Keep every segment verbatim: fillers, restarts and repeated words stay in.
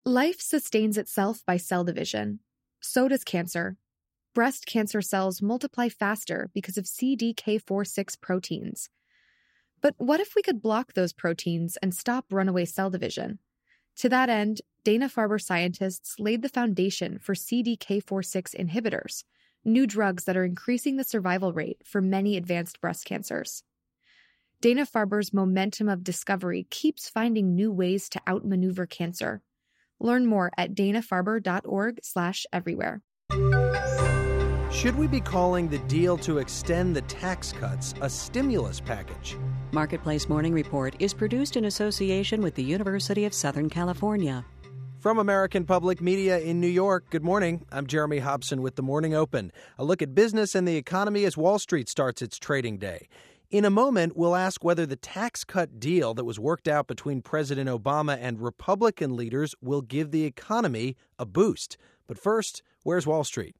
Life sustains itself by cell division. So does cancer. Breast cancer cells multiply faster because of C D K four six proteins. But what if we could block those proteins and stop runaway cell division? To that end, Dana-Farber scientists laid the foundation for C D K four six inhibitors, new drugs that are increasing the survival rate for many advanced breast cancers. Dana-Farber's momentum of discovery keeps finding new ways to outmaneuver cancer. Learn more at dana-farber.org slash everywhere. Should we be calling the deal to extend the tax cuts a stimulus package? Marketplace Morning Report is produced in association with the University of Southern California. From American Public Media in New York, good morning. I'm Jeremy Hobson with The Morning Open. A look at business and the economy as Wall Street starts its trading day. In a moment, we'll ask whether the tax cut deal that was worked out between President Obama and Republican leaders will give the economy a boost. But first, where's Wall Street?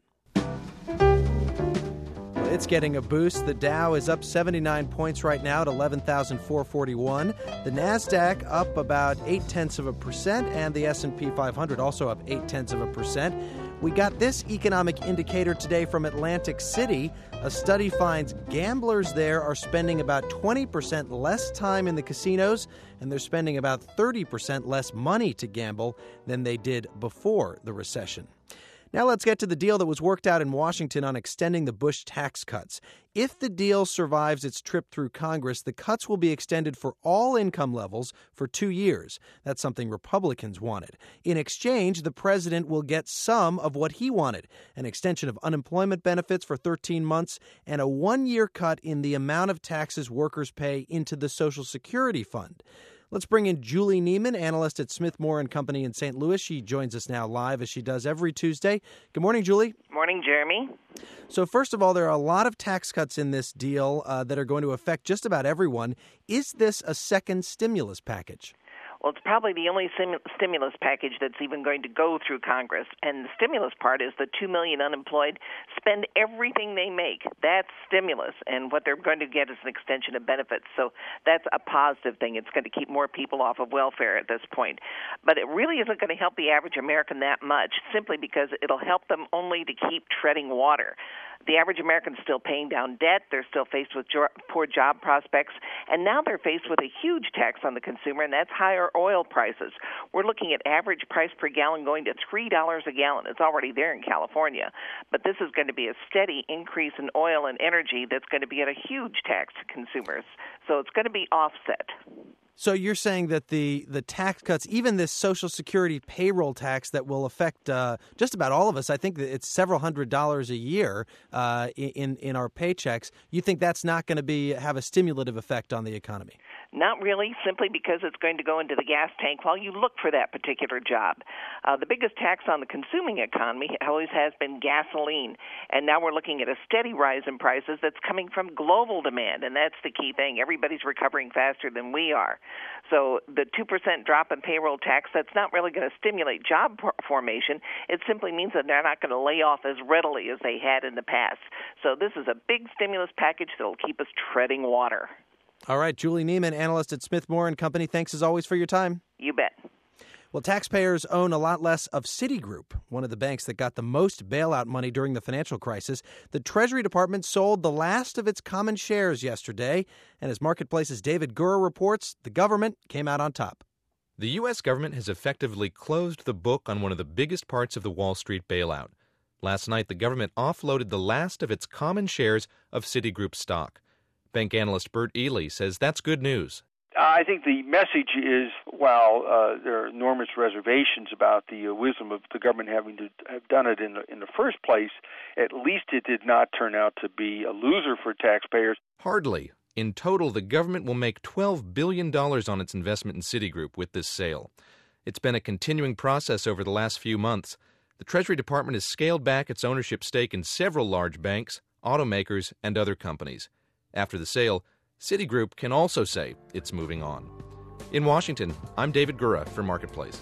It's getting a boost. The Dow is up seventy-nine points right now at eleven thousand four hundred forty-one. The Nasdaq up about eight tenths of a percent, and the S and P five hundred also up eight tenths of a percent. We got this economic indicator today from Atlantic City. A study finds gamblers there are spending about twenty percent less time in the casinos, and they're spending about thirty percent less money to gamble than they did before the recession. Now let's get to the deal that was worked out in Washington on extending the Bush tax cuts. If the deal survives its trip through Congress, the cuts will be extended for all income levels for two years. That's something Republicans wanted. In exchange, the president will get some of what he wanted, an extension of unemployment benefits for thirteen months and a one-year cut in the amount of taxes workers pay into the Social Security Fund. Let's bring in Julie Neiman, analyst at Smith Moore and Company in Saint Louis. She joins us now live, as she does every Tuesday. Good morning, Julie. Morning, Jeremy. So first of all, there are a lot of tax cuts in this deal uh, that are going to affect just about everyone. Is this a second stimulus package? Well, it's probably the only sim- stimulus package that's even going to go through Congress. And the stimulus part is the two million unemployed spend everything they make. That's stimulus. And what they're going to get is an extension of benefits. So that's a positive thing. It's going to keep more people off of welfare at this point. But it really isn't going to help the average American that much, simply because it'll help them only to keep treading water. The average American's still paying down debt. They're still faced with jo- poor job prospects. And now they're faced with a huge tax on the consumer, and that's higher oil prices. We're looking at average price per gallon going to three dollars a gallon. It's already there in California. But this is going to be a steady increase in oil and energy that's going to be at a huge tax to consumers. So it's going to be offset. So you're saying that the, the tax cuts, even this Social Security payroll tax that will affect uh, just about all of us, I think that it's several hundred dollars a year uh, in in our paychecks, you think that's not going to be have a stimulative effect on the economy? Not really, simply because it's going to go into the gas tank while you look for that particular job. Uh, the biggest tax on the consuming economy always has been gasoline, and now we're looking at a steady rise in prices that's coming from global demand, and that's the key thing. Everybody's recovering faster than we are. So the two percent drop in payroll tax, that's not really going to stimulate job formation. It simply means that they're not going to lay off as readily as they had in the past. So this is a big stimulus package that will keep us treading water. All right, Julie Neiman, analyst at Smith Moore and Company. Thanks as always for your time. You bet. Well, taxpayers own a lot less of Citigroup, one of the banks that got the most bailout money during the financial crisis. The Treasury Department sold the last of its common shares yesterday. And as Marketplace's David Gura reports, the government came out on top. The U S government has effectively closed the book on one of the biggest parts of the Wall Street bailout. Last night, the government offloaded the last of its common shares of Citigroup stock. Bank analyst Bert Ely says that's good news. I think the message is, while uh, there are enormous reservations about the uh, wisdom of the government having to have done it in the, in the first place, at least it did not turn out to be a loser for taxpayers. Hardly. In total, the government will make twelve billion dollars on its investment in Citigroup with this sale. It's been a continuing process over the last few months. The Treasury Department has scaled back its ownership stake in several large banks, automakers, and other companies. After the sale, Citigroup can also say it's moving on. In Washington, I'm David Gura for Marketplace.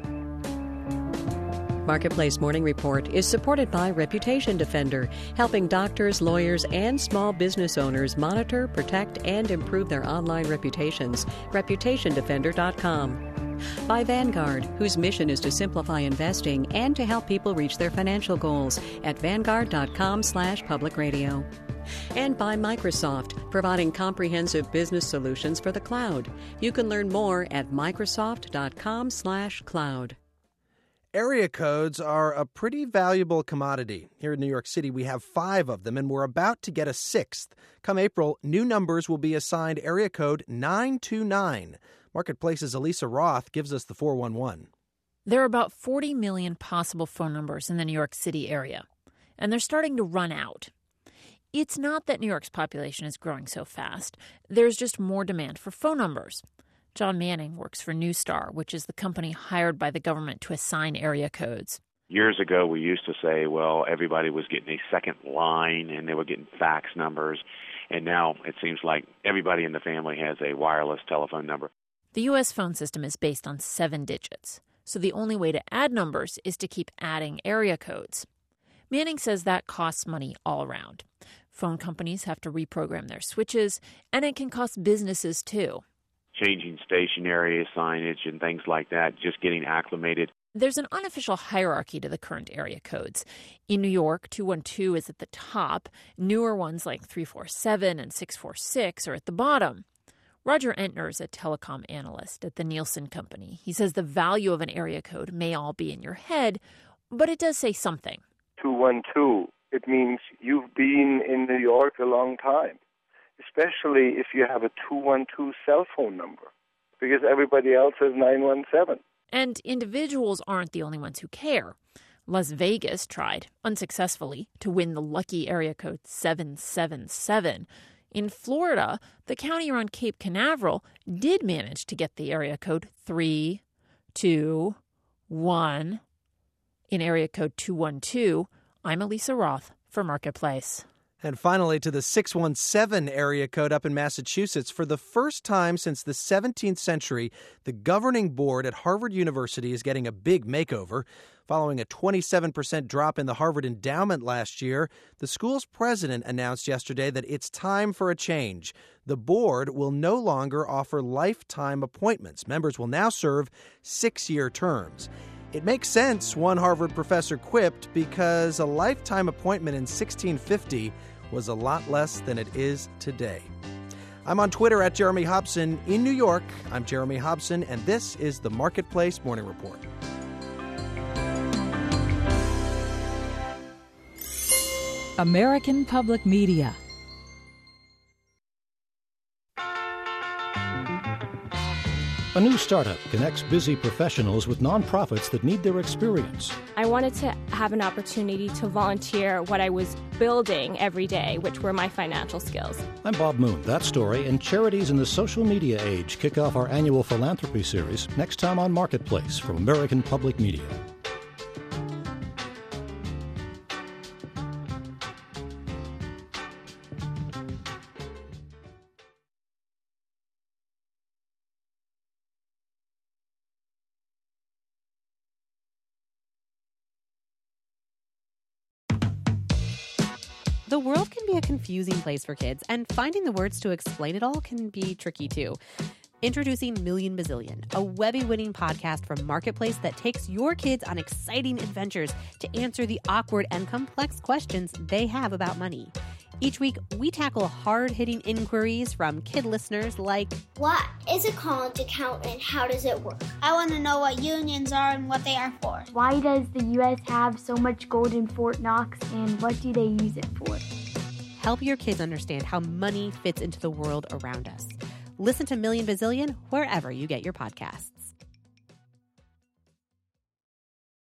Marketplace Morning Report is supported by Reputation Defender, helping doctors, lawyers, and small business owners monitor, protect, and improve their online reputations. reputation defender dot com. By Vanguard, whose mission is to simplify investing and to help people reach their financial goals at vanguard.com slash public radio. And by Microsoft, providing comprehensive business solutions for the cloud. You can learn more at microsoft.com slash cloud. Area codes are a pretty valuable commodity. Here in New York City, we have five of them, and we're about to get a sixth. Come April, new numbers will be assigned area code nine two nine. Marketplace's Elisa Roth gives us the four one one. There are about forty million possible phone numbers in the New York City area, and they're starting to run out. It's not that New York's population is growing so fast. There's just more demand for phone numbers. John Manning works for Neustar, which is the company hired by the government to assign area codes. Years ago, we used to say, well, everybody was getting a second line and they were getting fax numbers. And now it seems like everybody in the family has a wireless telephone number. The U S phone system is based on seven digits, so the only way to add numbers is to keep adding area codes. Manning says that costs money all around. Phone companies have to reprogram their switches, and it can cost businesses too. Changing station area signage and things like that, just getting acclimated. There's an unofficial hierarchy to the current area codes. In New York, two one two is at the top. Newer ones like three four seven and six four six are at the bottom. Roger Entner is a telecom analyst at the Nielsen Company. He says the value of an area code may all be in your head, but it does say something. two one two, it means you've been in New York a long time, especially if you have a two one two cell phone number, because everybody else has nine one seven. And individuals aren't the only ones who care. Las Vegas tried, unsuccessfully, to win the lucky area code seven seven seven. In Florida, the county around Cape Canaveral did manage to get the area code three two one. In area code two one two, I'm Elisa Roth for Marketplace. And finally, to the six one seven area code up in Massachusetts. For the first time since the seventeenth century, the governing board at Harvard University is getting a big makeover. Following a twenty-seven percent drop in the Harvard endowment last year, the school's president announced yesterday that it's time for a change. The board will no longer offer lifetime appointments. Members will now serve six-year terms. It makes sense, one Harvard professor quipped, because a lifetime appointment in sixteen fifty was a lot less than it is today. I'm on Twitter at Jeremy Hobson. In New York, I'm Jeremy Hobson, and this is the Marketplace Morning Report. American Public Media. A new startup connects busy professionals with nonprofits that need their experience. I wanted to have an opportunity to volunteer what I was building every day, which were my financial skills. I'm Bob Moon. That story and charities in the social media age kick off our annual philanthropy series next time on Marketplace from American Public Media. The world can be a confusing place for kids, and finding the words to explain it all can be tricky too. Introducing Million Bazillion, a Webby-winning podcast from Marketplace that takes your kids on exciting adventures to answer the awkward and complex questions they have about money. Each week, we tackle hard-hitting inquiries from kid listeners like, what is a college account and how does it work? I want to know what unions are and what they are for. Why does the U S have so much gold in Fort Knox and what do they use it for? Help your kids understand how money fits into the world around us. Listen to Million Bazillion wherever you get your podcasts.